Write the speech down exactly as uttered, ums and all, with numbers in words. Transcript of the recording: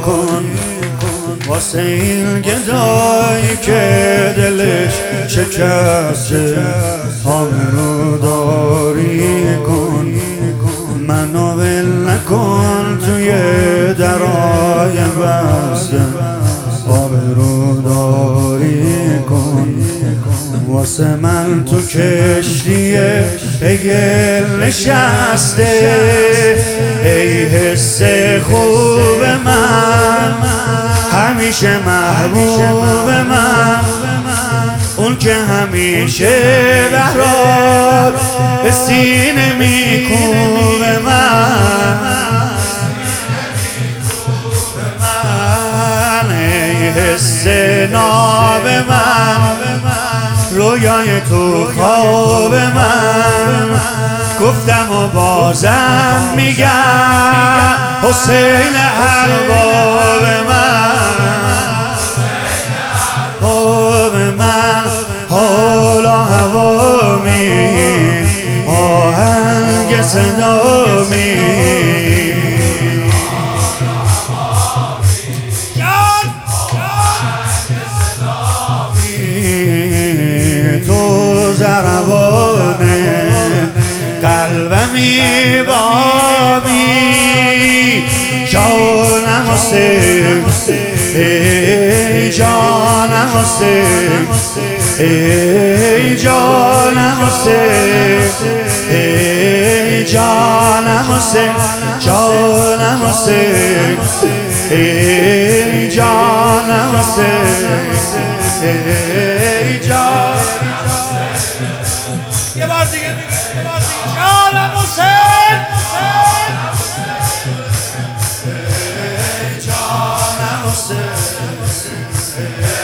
کن واسه این گدایی که دلش شکسته آبروداری کن منو ول نکن توی درای بسته آبروداری کن واسه من تو کشتی اگل نشسته ای حس خوب من همیشه محبوب من اون که همیشه برات به سینه میکوبه من ای حس ناب من رویای تو خواب من گفتم و بازم میگم حسین ارباب من خواب من حالا هوامی آهنگ صدامی تو ضربانه قلبمی بابی جانم حسین ای جانم حسین ای جانم حسین ای جانم حسین جانم حسین ای جانم حسین ای جانم یه بار دیگه جانم حسین ای جانم حسین